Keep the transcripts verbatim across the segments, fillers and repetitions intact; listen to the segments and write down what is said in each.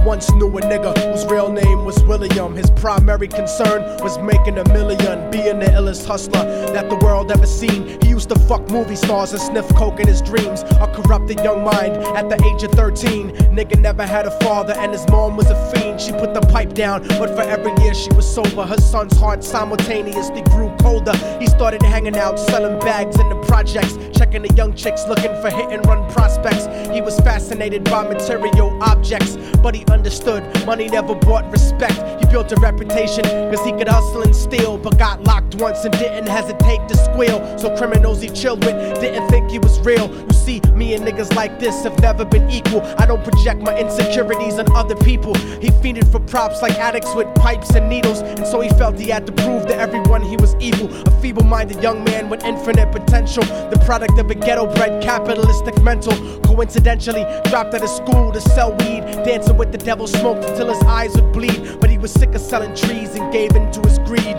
once knew a nigga whose real name was William. His primary concern was making a million, being the illest hustler that the world ever seen. He used to fuck movie stars and sniff coke in his dreams. A corrupted young mind at the age of thirteen. Nigga never had a father and his mom was a fiend. She put the pipe down, but for every year she was sober, her son's heart simultaneously grew colder. He started hanging out, selling bags in the projects, checking the young chicks looking for hit and run prospects. He was fascinated by material objects, but he understood money never bought respect. He built a reputation cause he could hustle and steal, but got locked once and didn't hesitate to squeal. So criminals he chilled with didn't think he was real. You see, me and niggas like this have never been equal. I don't project my insecurities on other people. He fiended for props like addicts with pipes and needles, and so he felt he had to prove to everyone he was evil. A feeble-minded young man with infinite potential, the product of a ghetto-bred capitalistic mental. Coincidentally dropped out of school to sell weed, dancing with the devil, smoked until his eyes would bleed. But he was sick of selling trees and gave in to his greed.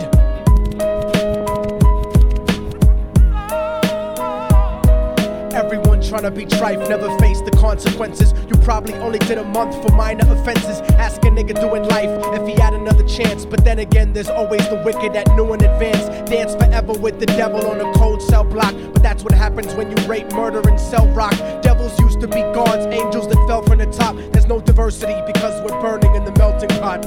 Everyone tryna be trife, never face the consequences. You probably only did a month for minor offenses. Ask a nigga doing life if he had another chance. But then again, there's always the wicked that knew in advance. Dance forever with the devil on a cold cell block. But that's what happens when you rape, murder, and sell rock. Devils used to be gods, angels that fell from the top. There's no diversity because we're burning in the melting pot.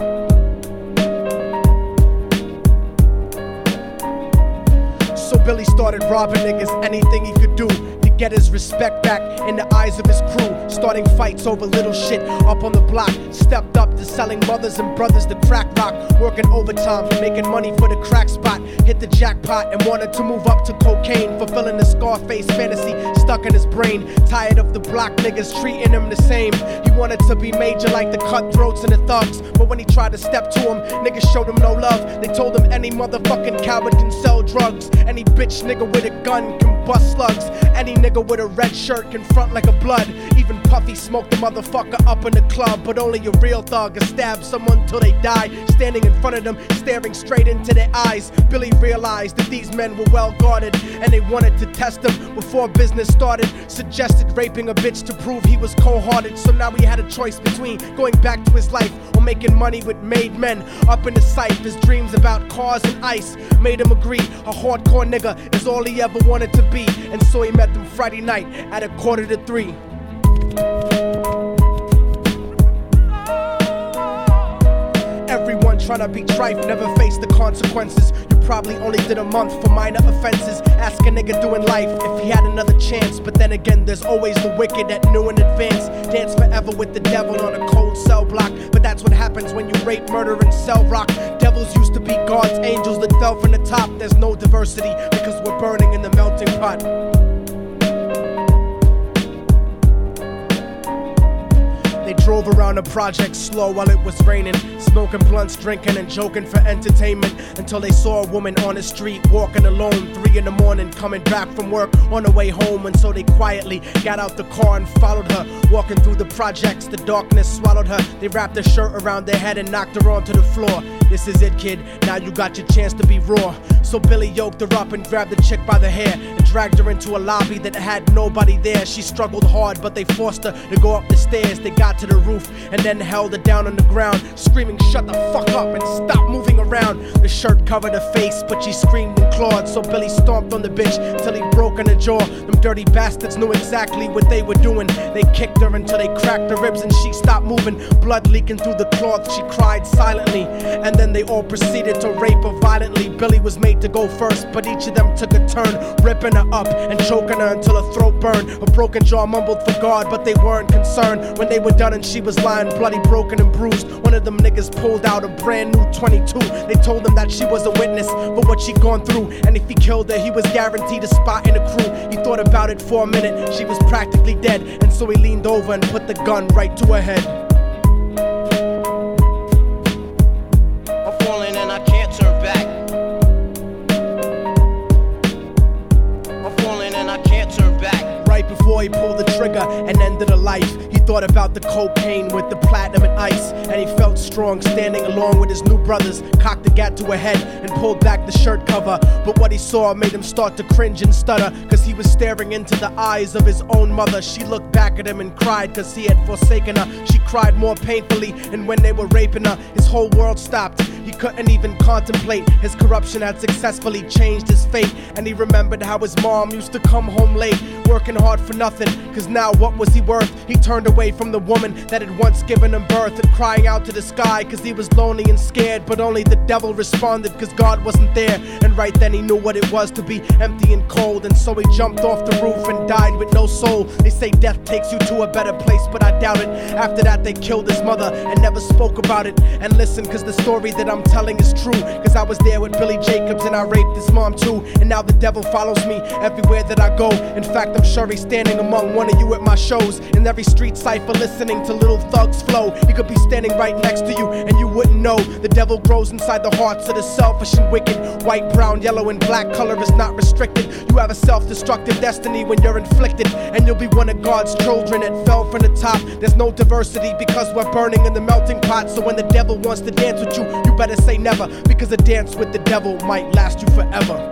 So Billy started robbing niggas, anything he could do to get his respect back in the eyes of his crew. Starting fights over little shit up on the block. Stepped up to selling mothers and brothers the crack rock. Working overtime, making money for the crack spot. Hit the jackpot and wanted to move up to cocaine, fulfilling the Scarface fantasy stuck in his brain. Tired of the block niggas treating him the same. He wanted to be major like the cutthroats and the thugs, but when he tried to step to him, niggas showed him no love. They told him any motherfucking coward can sell drugs. Any bitch nigga with a gun can bust slugs. Any nigga with a red shirt can front like a blood. Even Puffy smoked the motherfucker up in the club. But only a real thug can stab someone till they die. Standing in front of them, staring straight into their eyes, Billy realized that these men were well guarded, and they wanted to test him before business started. Suggested raping a bitch to prove he was cold-hearted. So now he had a choice between going back to his life or making money with made men. Up in the sight, his dreams about cars and ice made him agree a hardcore nigga is all he ever wanted to be. And so he met them Friday night at a quarter to three. Everyone tryna be trife, never face the consequences. You probably only did a month for minor offenses. Ask a nigga doing life if he had another chance. But then again, there's always the wicked that knew in advance. Dance forever with the devil on a cold cell block. But that's what happens when you rape, murder, and sell rock. Devils used to be gods, angels that fell from the top. There's no diversity because we're burning in the melting pot. They drove around the project slow while it was raining, smoking blunts, drinking and joking for entertainment, until they saw a woman on the street walking alone, three in the morning, coming back from work on her way home. And so they quietly got out the car and followed her, walking through the projects. The darkness swallowed her. They wrapped her shirt around their head and knocked her onto the floor. This is it, kid, now you got your chance to be raw. So Billy yoked her up and grabbed the chick by the hair and dragged her into a lobby that had nobody there. She struggled hard, but they forced her to go up the stairs. They got to the roof and then held her down on the ground, screaming, "Shut the fuck up and stop moving around." The shirt covered her face, but she screamed and clawed. So Billy stomped on the bitch till he broke in her jaw. Them dirty bastards knew exactly what they were doing. They kicked her until they cracked her ribs and she stopped moving. Blood leaking through the cloth, she cried silently. And then they all proceeded to rape her violently. Billy was made to go first, but each of them took a turn, ripping her up and choking her until her throat burned. Her broken jaw mumbled for God, but they weren't concerned. When they were done and she was lying bloody, broken and bruised, one of them niggas pulled out a brand new twenty-two. They told him that she was a witness for what she'd gone through, and if he killed her, he was guaranteed a spot in the crew. He thought about it for a minute, she was practically dead, and so he leaned over and put the gun right to her head. I'm falling and I can't turn back. I'm falling and I can't turn back. Right before boy pulled the trigger and ended a life. He thought about the cocaine with the platinum and ice, and he felt strong standing along with his new brothers. Cocked the gat to a head and pulled back the shirt cover, but what he saw made him start to cringe and stutter, cause he was staring into the eyes of his own mother. She looked back at him and cried cause he had forsaken her. She cried more painfully, and when they were raping her, his whole world stopped. He couldn't even contemplate. His corruption had successfully changed his fate, and he remembered how his mom used to come home late, working hard for nothing, cause now what was he worth? He turned away from the woman that had once given him birth, and crying out to the sky cause he was lonely and scared, but only the devil responded cause God wasn't there. And right then he knew what it was to be empty and cold, and so he jumped off the roof and died with no soul. They say death takes you to a better place, but I doubt it. After that they killed his mother and never spoke about it. And listen, cause the story that I'm telling is true, cause I was there with Billy Jacobs and I raped his mom too. And now the devil follows me everywhere that I go. In fact, I'm sure he's standing among one of you at my shows, in every street cipher listening to Little Thug's flow. He could be standing right next to you and you wouldn't know. The devil grows inside the hearts of the selfish and wicked. White, brown, yellow, and black color is not restricted. You have a self-destructive destiny when you're inflicted, and you'll be one of God's children that fell from the top. There's no diversity because we're burning in the melting pot. So when the devil wants to dance with you, you better say never, because a dance with the devil might last you forever.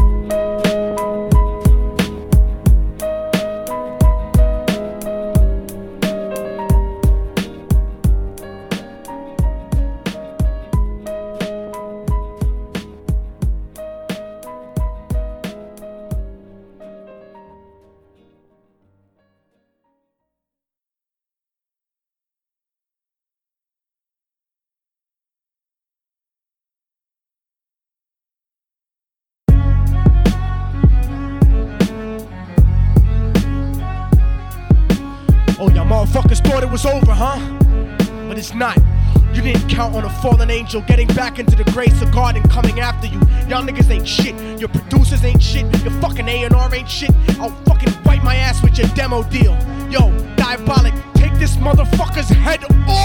Oh, y'all motherfuckers thought it was over, huh? But it's not. You didn't count on a fallen angel getting back into the grace of God and coming after you. Y'all niggas ain't shit. Your producers ain't shit. Your fucking A and R ain't shit. I'll fucking wipe my ass with your demo deal. Yo, Diabolic, take this motherfucker's head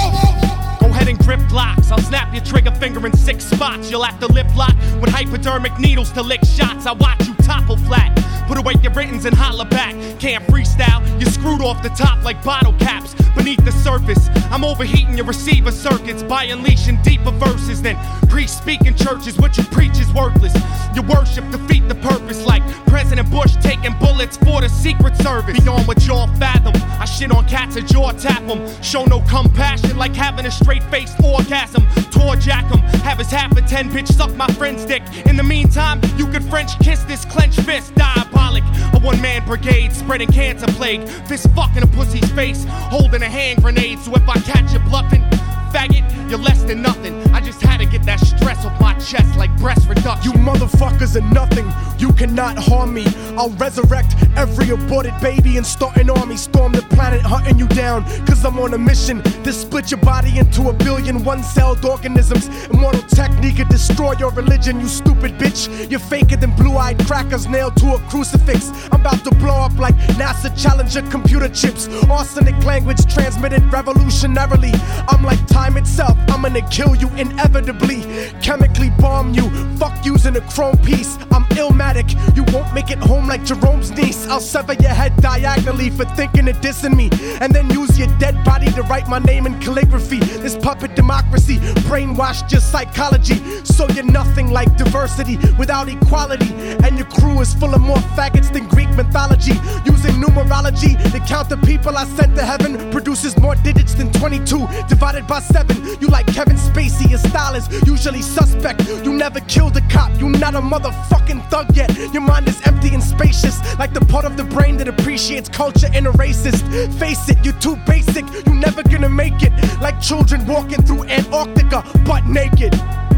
off! Go ahead and grip blocks. I'll snap your trigger finger in six spots. You'll have to lip lock with hypodermic needles to lick shots. I watch you topple flat. Put away your writtens and holler back. Can't freestyle, you're screwed off the top like bottle caps. Beneath the surface, I'm overheating your receiver circuits by unleashing deeper verses than pre-speaking churches. What you preach is worthless. Your worship defeat the purpose, like President Bush taking bullets for the Secret Service. Beyond what y'all fathom, I shit on cats and jaw tap them. Show no compassion like having a straight-faced orgasm. Tour jack them, have his half a ten bitch suck my friend's dick. In the meantime, you could French kiss this clenched fist. Diabolic, a one-man brigade spreading cancer plague. Fist fucking a pussy's face, holding a hand grenade. So if I catch you bluffing, faggot, you're less than nothing. I just had to get that stress off my chest like breast reduction. You motherfuckers are nothing. You cannot harm me. I'll resurrect every aborted baby and start an army. Storm the planet hunting you down, cause I'm on a mission to split your body into a billion one-celled organisms. Immortal technique could destroy your religion, you stupid bitch. You're faker than blue-eyed crackers nailed to a crucifix. I'm about to blow up like NASA Challenger computer chips. Arsenic language transmitted revolutionarily. I'm like time itself, I'm gonna kill you inevitably. Chemically bomb you, fuck using a chrome piece. I'm illmatic, you won't make it home like Jerome's niece. I'll sever your head diagonally for thinking of dissing me, and then use your dead body to write my name in calligraphy. This puppet democracy brainwashed your psychology, so you're nothing like diversity without equality. And your crew is full of more faggots than Greek mythology. Using numerology to count the people I sent to heaven produces more digits than twenty-two divided by seven. You like Kevin Spacey, your style is usually suspect. You never killed a cop, you not a motherfucking thug yet. Your mind is empty and spacious, like the part of the brain that appreciates culture and a racist. Face it, you're too basic, you never gonna make it. Like children walking through Antarctica butt naked.